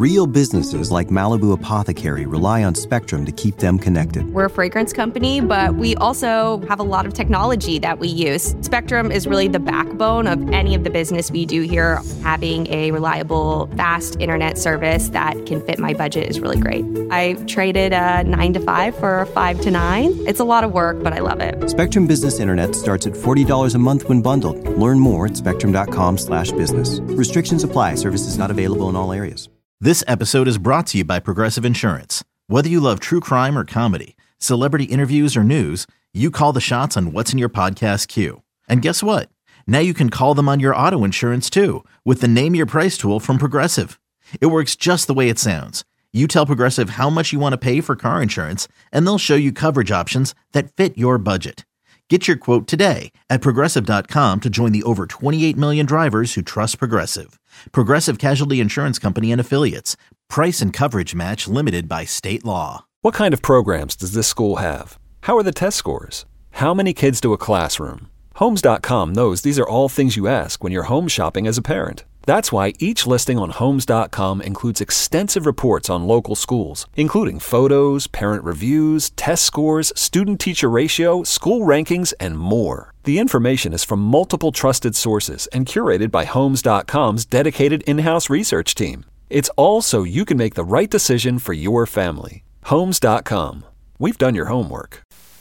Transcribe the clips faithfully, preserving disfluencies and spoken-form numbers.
Real businesses like Malibu Apothecary rely on Spectrum to keep them connected. We're a fragrance company, but we also have a lot of technology that we use. Spectrum is really the backbone of any of the business we do here. Having a reliable, fast internet service that can fit my budget is really great. I traded a nine to five for a five to nine. It's a lot of work, but I love it. Spectrum Business Internet starts at forty dollars a month when bundled. Learn more at spectrum.com slash business. Restrictions apply. Services not available in all areas. This episode is brought to you by Progressive Insurance. Whether you love true crime or comedy, celebrity interviews or news, you call the shots on what's in your podcast queue. And guess what? Now you can call them on your auto insurance too with the Name Your Price tool from Progressive. It works just the way it sounds. You tell Progressive how much you want to pay for car insurance, and they'll show you coverage options that fit your budget. Get your quote today at Progressive dot com to join the over twenty-eight million drivers who trust Progressive. Progressive Casualty Insurance Company and Affiliates. Price and coverage match limited by state law. What kind of programs does this school have? How are the test scores? How many kids to a classroom? Homes dot com knows these are all things you ask when you're home shopping as a parent. That's why each listing on Homes dot com includes extensive reports on local schools, including photos, parent reviews, test scores, student-teacher ratio, school rankings, and more. The information is from multiple trusted sources and curated by Homes dot com's dedicated in-house research team. It's all so you can make the right decision for your family. Homes dot com. We've done your homework.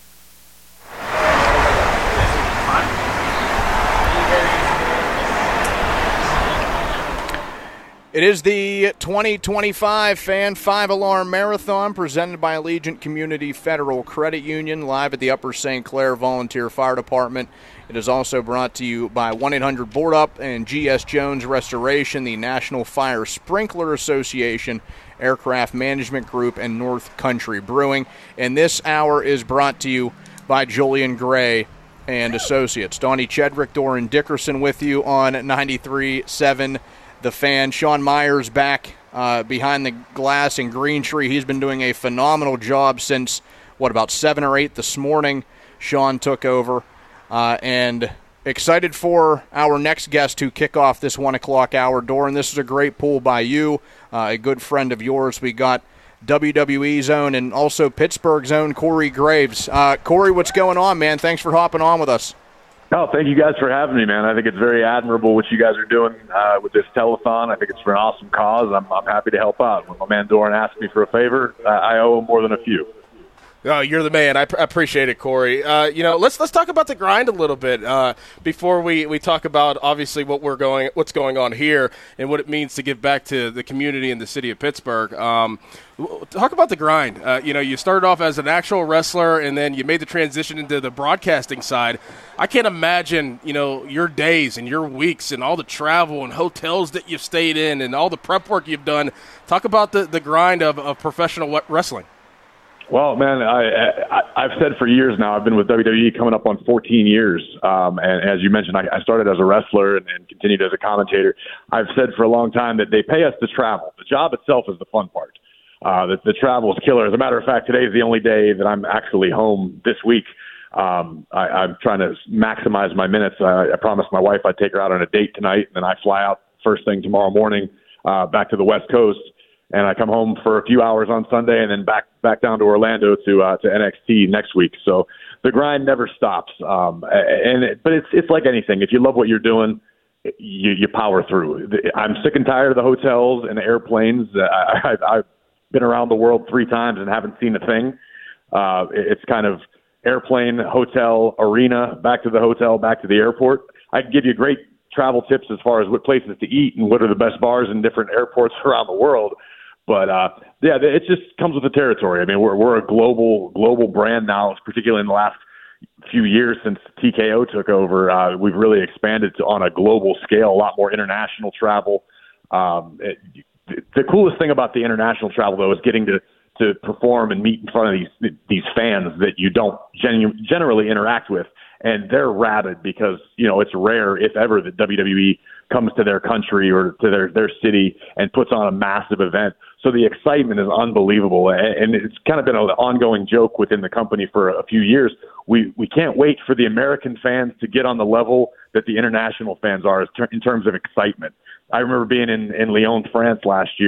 It is the twenty twenty-five Fan five Alarm Marathon presented by Allegiant Community Federal Credit Union, live at the Upper Saint Clair Volunteer Fire Department. It is also brought to you by one eight hundred board up and G S Jones Restoration, the National Fire Sprinkler Association, Aircraft Management Group, and North Country Brewing. And this hour is brought to you by Julian Gray and Associates. Donnie Chedrick, Doran Dickerson with you on ninety-three point seven The Fan. Sean Myers back uh, behind the glass in Green Tree. He's been doing a phenomenal job since, what, about seven or eight this morning. Sean took over. Uh, and excited for our next guest to kick off this one o'clock hour. Doran, this is a great pull by you, uh, a good friend of yours. We got W W E Zone and also Pittsburgh Zone, Corey Graves. Uh, Corey, what's going on, man? Thanks for hopping on with us. Oh, thank you guys for having me, man. I think it's very admirable what you guys are doing uh, with this telethon. I think it's for an awesome cause. I'm, I'm happy to help out. When my man Doran asked me for a favor, uh, I owe him more than a few. Oh, you're the man. I, pr- I appreciate it, Corey. Uh, you know, let's let's talk about the grind a little bit uh, before we, we talk about obviously what we're going what's going on here and what it means to give back to the community in the city of Pittsburgh. Um, talk about the grind. Uh, you know, you started off as an actual wrestler, and then you made the transition into the broadcasting side. I can't imagine, you know, your days and your weeks and all the travel and hotels that you've stayed in and all the prep work you've done. Talk about the, the grind of, of professional wrestling. Well, man, I, I, I've said for years now, I've been with W W E coming up on fourteen years. Um, and as you mentioned, I, I started as a wrestler and, and continued as a commentator. I've said for a long time that they pay us to travel. The job itself is the fun part. Uh, the, the travel is killer. As a matter of fact, today is the only day that I'm actually home this week. Um, I, I'm trying to maximize my minutes. I, I promised my wife I'd take her out on a date tonight, and then I fly out first thing tomorrow morning uh, back to the West Coast. And I come home for a few hours on Sunday and then back back down to Orlando to uh, to N X T next week. So the grind never stops. Um, and it, but it's it's like anything. If you love what you're doing, you, you power through. I'm sick and tired of the hotels and the airplanes. I, I've, I've been around the world three times and haven't seen a thing. Uh, it's kind of airplane, hotel, arena, back to the hotel, back to the airport. I can give you great travel tips as far as what places to eat and what are the best bars in different airports around the world. But, uh, yeah, it just comes with the territory. I mean, we're we're a global global brand now, particularly in the last few years since T K O took over. Uh, we've really expanded to, on a global scale, a lot more international travel. Um, it, the coolest thing about the international travel, though, is getting to, to perform and meet in front of these these fans that you don't genu- generally interact with. And they're rabid because, you know, it's rare, if ever, that W W E comes to their country or to their, their city and puts on a massive event. So the excitement is unbelievable. And it's kind of been an ongoing joke within the company for a few years. We we can't wait for the American fans to get on the level that the international fans are in terms of excitement. I remember being in, in Lyon, France last year,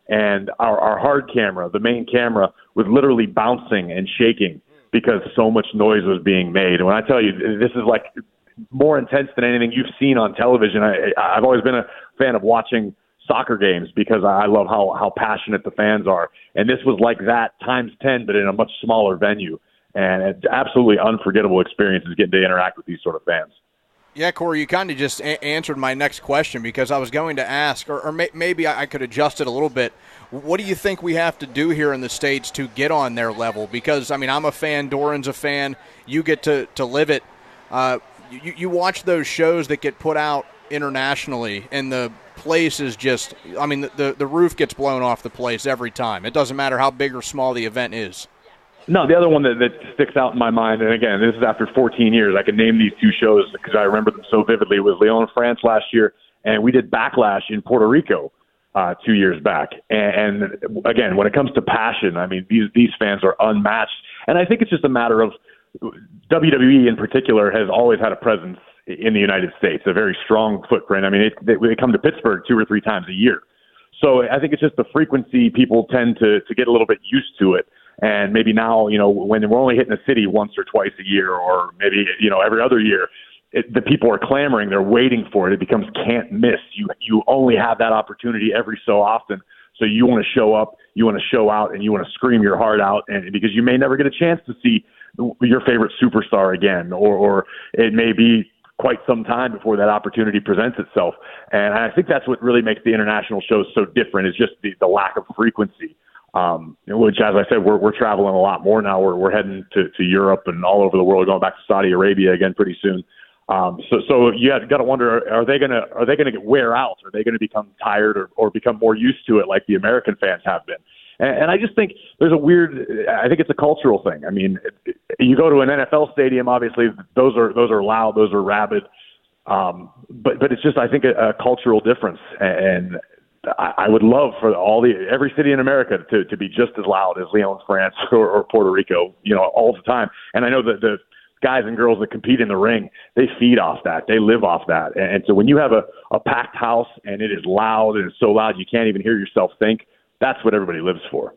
and our, our hard camera, the main camera, was literally bouncing and shaking because so much noise was being made. And when I tell you, this is like more intense than anything you've seen on television. I, I've always been a fan of watching soccer games because I love how, how passionate the fans are. And this was like that times ten, but in a much smaller venue. And it's absolutely unforgettable experiences getting to interact with these sort of fans. Yeah, Corey, you kind of just a- answered my next question because I was going to ask, or, or may- maybe I-, I could adjust it a little bit. What do you think we have to do here in the States to get on their level? Because, I mean, I'm a fan, Doran's a fan, you get to, to live it. Uh, you, you watch those shows that get put out internationally, and the place is just, I mean, the, the roof gets blown off the place every time. It doesn't matter how big or small the event is. No, the other one that, that sticks out in my mind, and again, this is after fourteen years, I can name these two shows because I remember them so vividly, was Lyon, France last year, and we did Backlash in Puerto Rico uh, two years back. And, and again, when it comes to passion, I mean, these these fans are unmatched. And I think it's just a matter of W W E in particular has always had a presence in the United States, a very strong footprint. I mean, it, they, they come to Pittsburgh two or three times a year. So I think it's just the frequency. People tend to, to get a little bit used to it. And maybe now, you know, when we're only hitting the city once or twice a year, or maybe, you know, every other year, it, the people are clamoring. They're waiting for it. It becomes can't miss. You you only have that opportunity every so often. So you want to show up, you want to show out, and you want to scream your heart out, and because you may never get a chance to see your favorite superstar again, or, or it may be quite some time before that opportunity presents itself. And I think that's what really makes the international shows so different, is just the, the lack of frequency. Um, which, as I said, we're we're traveling a lot more now. We're we're heading to, to Europe and all over the world, going back to Saudi Arabia again pretty soon. Um, so so you got to wonder, are they gonna are they gonna get wear out? Are they going to become tired or, or become more used to it like the American fans have been? And, and I just think there's a weird. I think it's a cultural thing. I mean, you go to an N F L stadium, obviously those are those are loud, those are rabid. Um, but but it's just, I think, a, a cultural difference. And I would love for all the every city in America to, to be just as loud as Lyon, France, or, or Puerto Rico, you know, all the time. And I know that the guys and girls that compete in the ring, they feed off that, they live off that. And, and so when you have a, a packed house and it is loud and it's so loud you can't even hear yourself think, that's what everybody lives for.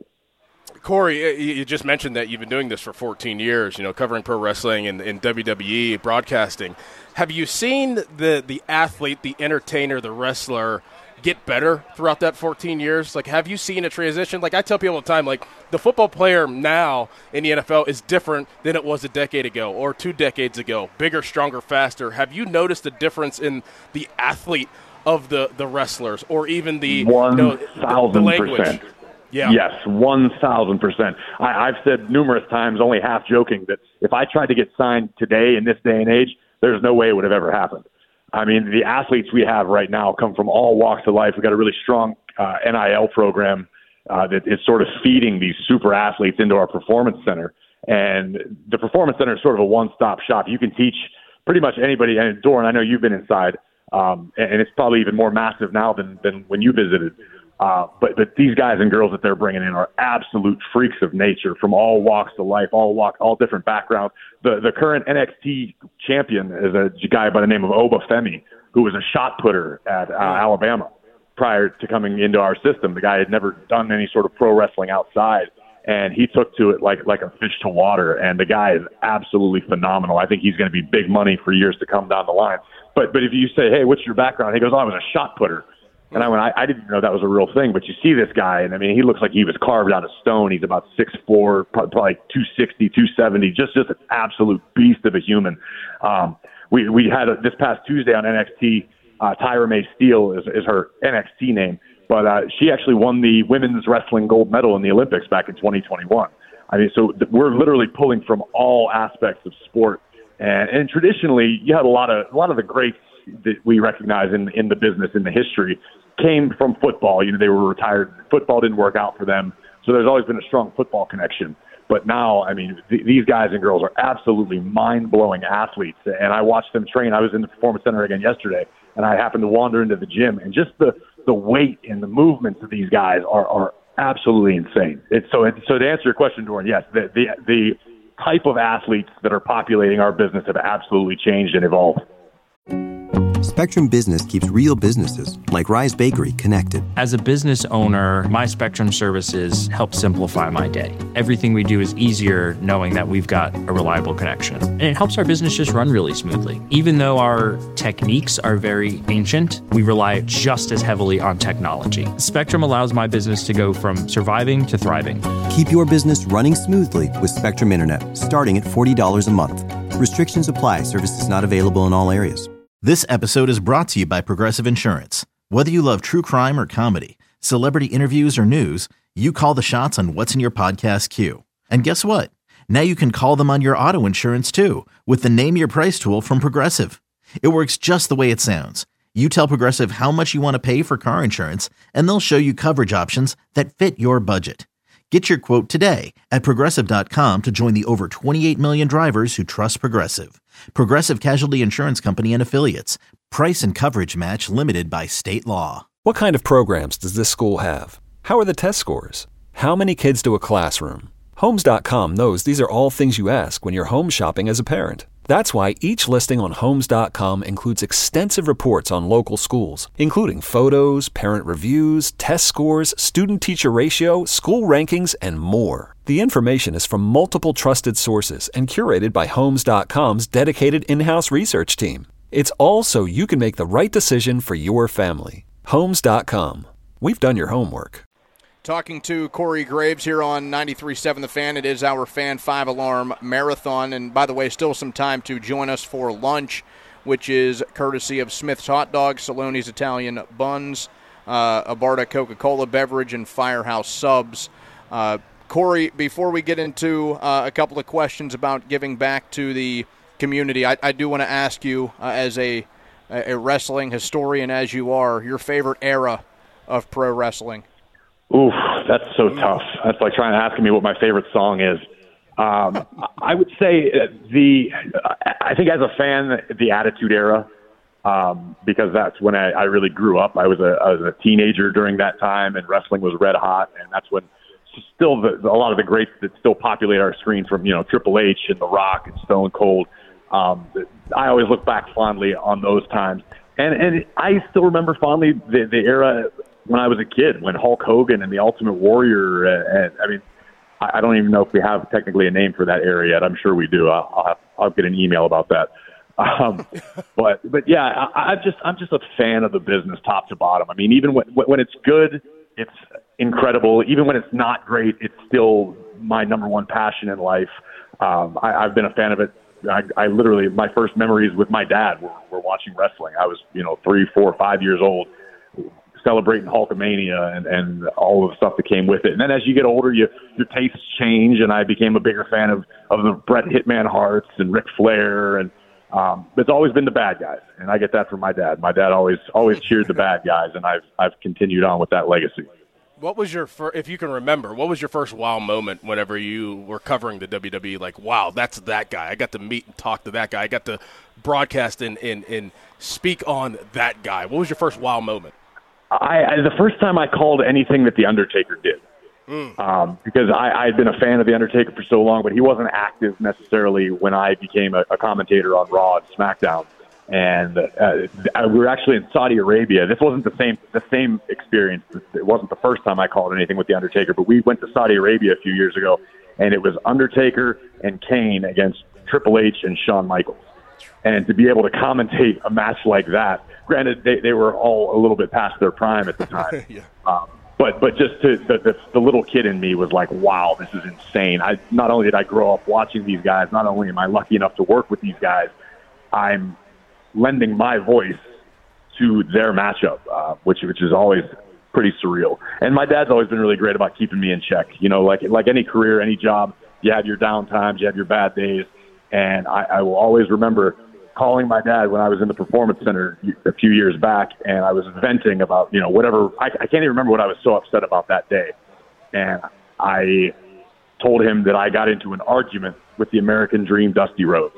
Corey, you just mentioned that you've been doing this for fourteen years, you know, covering pro wrestling and, and W W E broadcasting. Have you seen the the athlete, the entertainer, the wrestler get better throughout that fourteen years? Like, have you seen a transition? Like, I tell people all the time, like, the football player now in the N F L is different than it was a decade ago or two decades ago. Bigger, stronger, faster. Have you noticed a difference in the athlete of the, the wrestlers, or even the, one you know, thousand the, the language? Percent. Yeah. Yes, one thousand percent. I, I've said numerous times, only half joking, that if I tried to get signed today in this day and age, there's no way it would have ever happened. I mean, the athletes we have right now come from all walks of life. We've got a really strong uh, N I L program uh, that is sort of feeding these super athletes into our performance center. And the performance center is sort of a one-stop shop. You can teach pretty much anybody. And Doran, I know you've been inside, um, and it's probably even more massive now than, than when you visited. Uh, but, but these guys and girls that they're bringing in are absolute freaks of nature from all walks of life, all walk, all different backgrounds. The the current N X T champion is a guy by the name of Oba Femi, who was a shot putter at uh, Alabama prior to coming into our system. The guy had never done any sort of pro wrestling outside, and he took to it like like a fish to water. And the guy is absolutely phenomenal. I think he's going to be big money for years to come down the line. But but if you say, hey, what's your background? He goes, oh, I was a shot putter. And I went, I, I didn't know that was a real thing. But you see this guy, and I mean, he looks like he was carved out of stone. He's about six foot four, probably two sixty, two seventy, just just an absolute beast of a human. Um, we we had a, this past Tuesday on N X T, uh, Tyra May Steele is, is her N X T name, but uh, she actually won the women's wrestling gold medal in the Olympics back in twenty twenty-one. I mean, so th- we're literally pulling from all aspects of sport, and, and traditionally, you had a lot of a lot of the greats that we recognize in in the business, in the history, came from football. You know, they were retired. Football didn't work out for them, so there's always been a strong football connection. But now, I mean, th- these guys and girls are absolutely mind-blowing athletes, and I watched them train. I was in the Performance Center again yesterday, and I happened to wander into the gym, and just the the weight and the movements of these guys are are absolutely insane. It's so it, so to answer your question, Doran, yes, the the the type of athletes that are populating our business have absolutely changed and evolved. Spectrum Business keeps real businesses, like Rise Bakery, connected. As a business owner, my Spectrum services help simplify my day. Everything we do is easier knowing that we've got a reliable connection. And it helps our business just run really smoothly. Even though our techniques are very ancient, we rely just as heavily on technology. Spectrum allows my business to go from surviving to thriving. Keep your business running smoothly with Spectrum Internet, starting at forty dollars a month. Restrictions apply. Services not available in all areas. This episode is brought to you by Progressive Insurance. Whether you love true crime or comedy, celebrity interviews or news, you call the shots on what's in your podcast queue. And guess what? Now you can call them on your auto insurance too with the Name Your Price tool from Progressive. It works just the way it sounds. You tell Progressive how much you want to pay for car insurance, and they'll show you coverage options that fit your budget. Get your quote today at Progressive dot com to join the over twenty-eight million drivers who trust Progressive. Progressive Casualty Insurance Company and Affiliates. Price and coverage match limited by state law. What kind of programs does this school have? How are the test scores? How many kids do a classroom? Homes dot com knows these are all things you ask when you're home shopping as a parent. That's why each listing on Homes dot com includes extensive reports on local schools, including photos, parent reviews, test scores, student-teacher ratio, school rankings, and more. The information is from multiple trusted sources and curated by Homes dot com's dedicated in-house research team. It's all so you can make the right decision for your family. Homes dot com. We've done your homework. Talking to Corey Graves here on ninety-three point seven The Fan. It is our Fan five Alarm Marathon. And by the way, still some time to join us for lunch, which is courtesy of Smith's Hot Dogs, Saloni's Italian Buns, uh, Abarta Coca-Cola Beverage, and Firehouse Subs. Uh, Corey, before we get into uh, a couple of questions about giving back to the community, I, I do want to ask you, uh, as a, a wrestling historian as you are, your favorite era of pro wrestling. Oof, that's so tough. That's like trying to ask me what my favorite song is. Um, I would say the, I think as a fan, the Attitude Era, um, because that's when I, I really grew up. I was a, I was a teenager during that time, and wrestling was red hot, and that's when still the, a lot of the greats that still populate our screens, from, you know, Triple H and The Rock and Stone Cold. Um, I always look back fondly on those times, and and I still remember fondly the, the era when I was a kid, when Hulk Hogan and the Ultimate Warrior, uh, and I mean, I, I don't even know if we have technically a name for that era yet. I'm sure we do. I'll, I'll, have, I'll get an email about that. Um, but but yeah, I, I just I'm just a fan of the business, top to bottom. I mean, even when when it's good, it's incredible. Even when it's not great, it's still my number one passion in life. Um, I, I've been a fan of it. I, I literally, my first memories with my dad were, were watching wrestling. I was, you know, three, four, five years old, celebrating Hulkamania and, and all of the stuff that came with it. And then as you get older, you, your tastes change, and I became a bigger fan of, of the Bret Hitman Harts and Ric Flair. And um, it's always been the bad guys, and I get that from my dad. My dad always always cheered the bad guys, and I've I've continued on with that legacy. What was your first, if you can remember, what was your first wow moment whenever you were covering the W W E? Like, wow, that's that guy. I got to meet and talk to that guy. I got to broadcast and, and, and speak on that guy. What was your first wow moment? I, I the first time I called anything that The Undertaker did, mm. um, because I, I had been a fan of The Undertaker for so long, but he wasn't active necessarily when I became a, a commentator on Raw and SmackDown. And uh, we were actually in Saudi Arabia. This wasn't the same the same experience. It wasn't the first time I called anything with The Undertaker, but we went to Saudi Arabia a few years ago, and it was Undertaker and Kane against Triple H and Shawn Michaels. And to be able to commentate a match like that, granted, they, they were all a little bit past their prime at the time. yeah. um, but but just to, the, the, the little kid in me was like, wow, this is insane. I Not only did I grow up watching these guys, not only am I lucky enough to work with these guys, I'm lending my voice to their matchup, uh, which which is always pretty surreal. And my dad's always been really great about keeping me in check. You know, like like any career, any job, you have your down times, you have your bad days. And I, I will always remember calling my dad when I was in the Performance Center a few years back, and I was venting about, you know, whatever. I, I can't even remember what I was so upset about that day. And I told him that I got into an argument with the American Dream, Dusty Rhodes.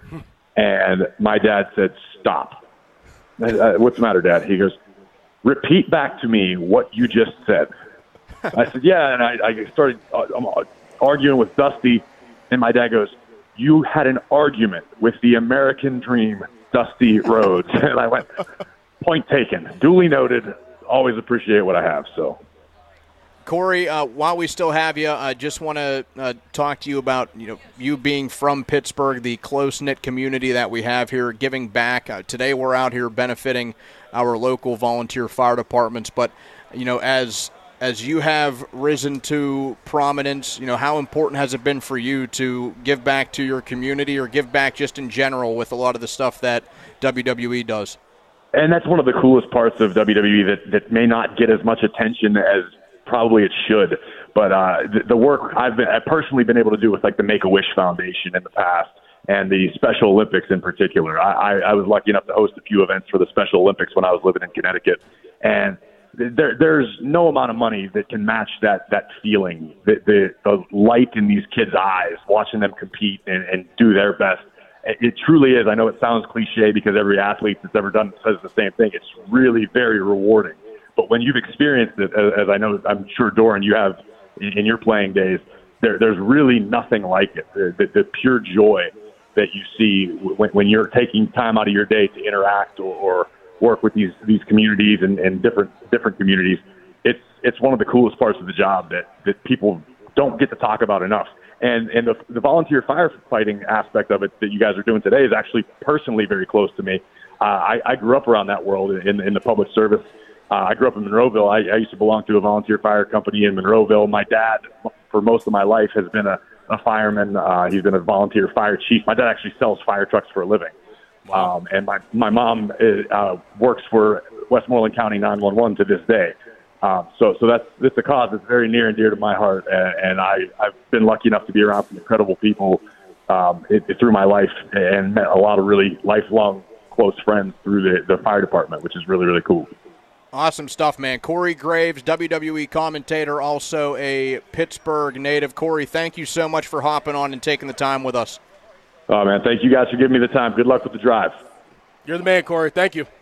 And my dad said, stop. Uh, What's the matter, Dad? He goes, repeat back to me what you just said. I said, yeah. And I, I started uh, arguing with Dusty. And my dad goes, you had an argument with the American Dream, dusty roads. And I went, point taken, duly noted. Always appreciate what I have. So, Corey, uh, while we still have you, I just want to uh, talk to you about you know you being from Pittsburgh, the close-knit community that we have here, giving back. Uh, today we're out here benefiting our local volunteer fire departments, but you know as as you have risen to prominence, you know how important has it been for you to give back to your community or give back just in general with a lot of the stuff that W W E does? And that's one of the coolest parts of W W E that, that may not get as much attention as probably it should. But uh, the, the work I've been, I've personally been able to do with like the Make-A-Wish Foundation in the past and the Special Olympics in particular. I, I, I was lucky enough to host a few events for the Special Olympics when I was living in Connecticut. And there, there's no amount of money that can match that, that feeling, the, the, the light in these kids' eyes, watching them compete and, and do their best. It truly is. I know it sounds cliche because every athlete that's ever done it says the same thing. It's really very rewarding. But when you've experienced it, as I know, I'm sure, Doran, you have in your playing days, there, there's really nothing like it. The, the, the pure joy that you see when, when you're taking time out of your day to interact or, or work with these, these communities and, and different different communities, it's it's one of the coolest parts of the job that, that people don't get to talk about enough. And and the, the volunteer firefighting aspect of it that you guys are doing today is actually personally very close to me. Uh, I, I grew up around that world in, in the public service. Uh, I grew up in Monroeville. I, I used to belong to a volunteer fire company in Monroeville. My dad, for most of my life, has been a, a fireman. Uh, he's been a volunteer fire chief. My dad actually sells fire trucks for a living. Wow. Um, and my, my mom is, uh, works for Westmoreland County nine one one to this day. Um, so, so that's, that's a cause that's very near and dear to my heart. And, and I, I've been lucky enough to be around some incredible people um, it, it, through my life and met a lot of really lifelong close friends through the, the fire department, which is really, really cool. Awesome stuff, man. Corey Graves, W W E commentator, also a Pittsburgh native. Corey, thank you so much for hopping on and taking the time with us. Oh, man, thank you guys for giving me the time. Good luck with the drive. You're the man, Corey. Thank you.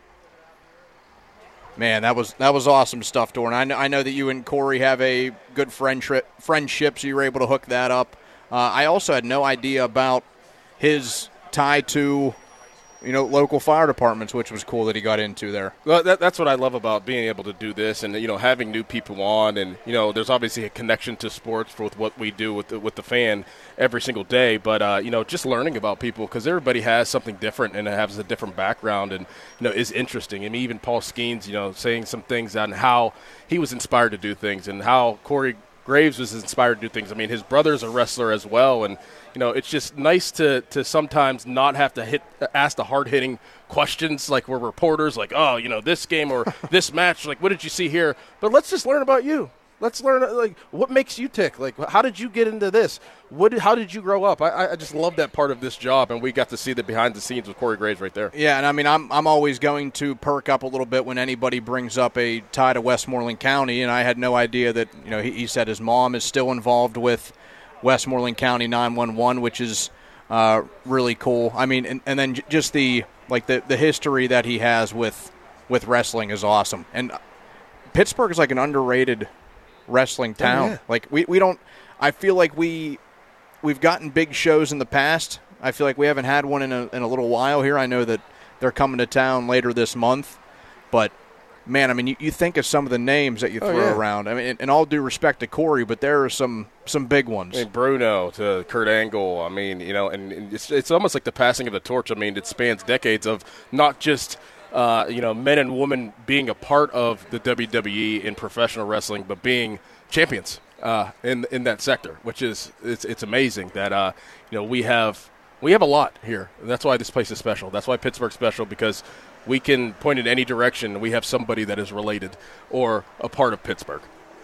Man, that was that was awesome stuff, Doran. I know, I know that you and Corey have a good friendship, friendship, so you were able to hook that up. Uh, I also had no idea about his tie to, you know, local fire departments, which was cool that he got into there. Well, that, that's what I love about being able to do this and, you know, having new people on. And, you know, there's obviously a connection to sports with what we do with the, with the fan every single day. But, uh, you know, just learning about people because everybody has something different and has a different background and, you know, is interesting. I mean, even Paul Skeens, you know, saying some things on how he was inspired to do things and how Corey Graves was inspired to do things. I mean, his brother's a wrestler as well. And, you know, it's just nice to, to sometimes not have to hit ask the hard-hitting questions like we're reporters, like, oh, you know, this game or this match, like, what did you see here? But let's just learn about you. Let's learn, like, what makes you tick? Like, how did you get into this? What? Did, how did you grow up? I, I just love that part of this job, and we got to see the behind the scenes with Corey Graves right there. Yeah, and I mean, I'm I'm always going to perk up a little bit when anybody brings up a tie to Westmoreland County, and I had no idea that, you know, he, he said his mom is still involved with Westmoreland County nine one one, which is uh, really cool. I mean, and, and then j- just the like the, the history that he has with with wrestling is awesome. And Pittsburgh is like an underrated wrestling town. Oh, yeah. Like we, we don't. I feel like we we've gotten big shows in the past. I feel like we haven't had one in a in a little while here. I know that they're coming to town later this month, but. Man, I mean, you, you think of some of the names that you throw oh, yeah. around. I mean, and, and all due respect to Corey, but there are some some big ones. I mean, Bruno to Kurt Angle. I mean, you know, and, and it's it's almost like the passing of the torch. I mean, it spans decades of not just uh, you know men and women being a part of the W W E in professional wrestling, but being champions uh, in in that sector, which is it's it's amazing that uh, you know we have we have a lot here. And that's why this place is special. That's why Pittsburgh's special because. We can point in any direction, and we have somebody that is related or a part of Pittsburgh.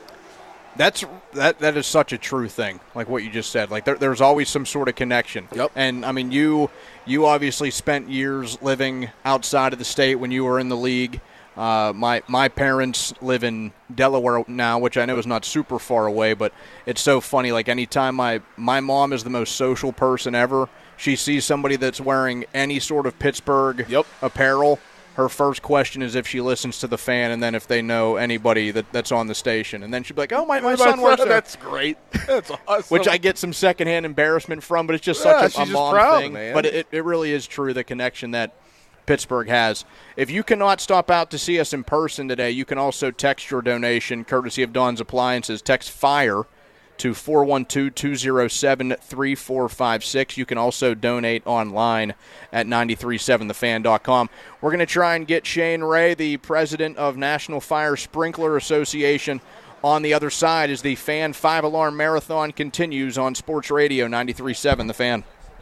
That's that. That is such a true thing, like what you just said. Like there, there's always some sort of connection. Yep. And I mean, you you obviously spent years living outside of the state when you were in the league. Uh, my my parents live in Delaware now, which I know is not super far away, but it's so funny. Like anytime my my mom is the most social person ever. She sees somebody that's wearing any sort of Pittsburgh yep. apparel, her first question is if she listens to the fan and then if they know anybody that, that's on the station. And then she'd be like, oh, my, my, my son works there. That's great. That's awesome. Which I get some secondhand embarrassment from, but it's just yeah, such a, a mom proud, thing. Man. But it, it really is true, the connection that Pittsburgh has. If you cannot stop out to see us in person today, you can also text your donation, courtesy of Dawn's Appliances. Text FIRE to four one two, two oh seven, three four five six. You can also donate online at nine three seven the fan dot com. We're going to try and get Shane Ray, the president of National Fire Sprinkler Association, on the other side as the Fan five-Alarm Marathon continues on Sports Radio ninety-three point seven The Fan.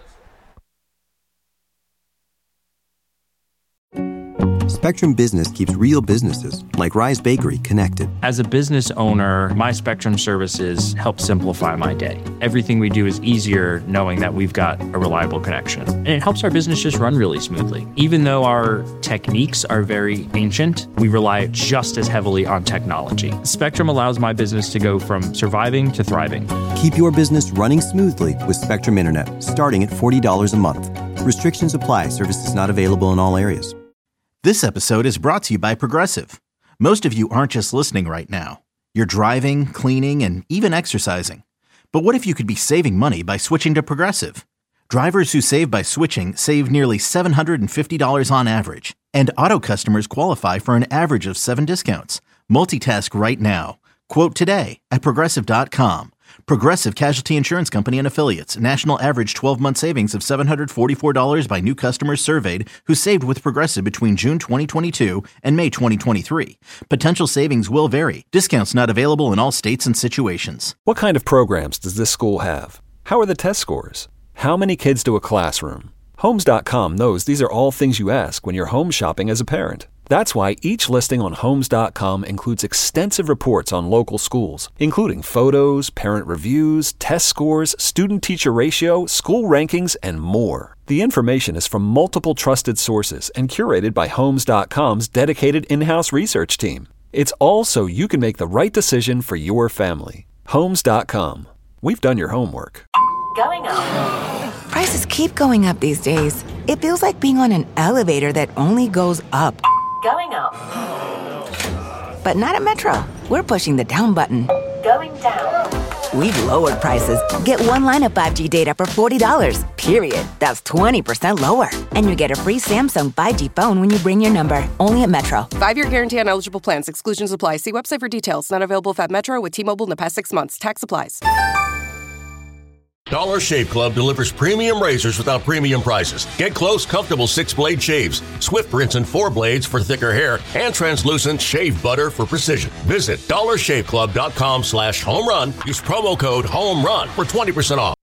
Spectrum Business keeps real businesses, like Rise Bakery, connected. As a business owner, my Spectrum services help simplify my day. Everything we do is easier knowing that we've got a reliable connection. And it helps our business just run really smoothly. Even though our techniques are very ancient, we rely just as heavily on technology. Spectrum allows my business to go from surviving to thriving. Keep your business running smoothly with Spectrum Internet, starting at forty dollars a month. Restrictions apply. Services not available in all areas. This episode is brought to you by Progressive. Most of you aren't just listening right now. You're driving, cleaning, and even exercising. But what if you could be saving money by switching to Progressive? Drivers who save by switching save nearly seven hundred fifty dollars on average. And auto customers qualify for an average of seven discounts. Multitask right now. Quote today at Progressive dot com. Progressive Casualty Insurance Company and Affiliates. National average twelve-month savings of seven hundred forty-four dollars by new customers surveyed who saved with Progressive between June twenty twenty-two and May twenty twenty-three. Potential savings will vary. Discounts not available in all states and situations. What kind of programs does this school have? How are the test scores? How many kids do a classroom? Homes dot com knows these are all things you ask when you're home shopping as a parent. That's why each listing on Homes dot com includes extensive reports on local schools, including photos, parent reviews, test scores, student-teacher ratio, school rankings, and more. The information is from multiple trusted sources and curated by Homes dot com's dedicated in-house research team. It's all so you can make the right decision for your family. Homes dot com. We've done your homework. Going up. Prices keep going up these days. It feels like being on an elevator that only goes up. Going up. But not at Metro. We're pushing the down button. Going down. We've lowered prices. Get one line of five G data for forty dollars, period. That's twenty percent lower. And you get a free Samsung five G phone when you bring your number. Only at Metro. Five-year guarantee on eligible plans. Exclusions apply. See website for details. Not available at Metro with T-Mobile in the past six months. Tax applies. Dollar Shave Club delivers premium razors without premium prices. Get close, comfortable six-blade shaves, swift rinse and four blades for thicker hair, and translucent shave butter for precision. Visit dollar shave club dot com slash home run. Use promo code HOME RUN for twenty percent off.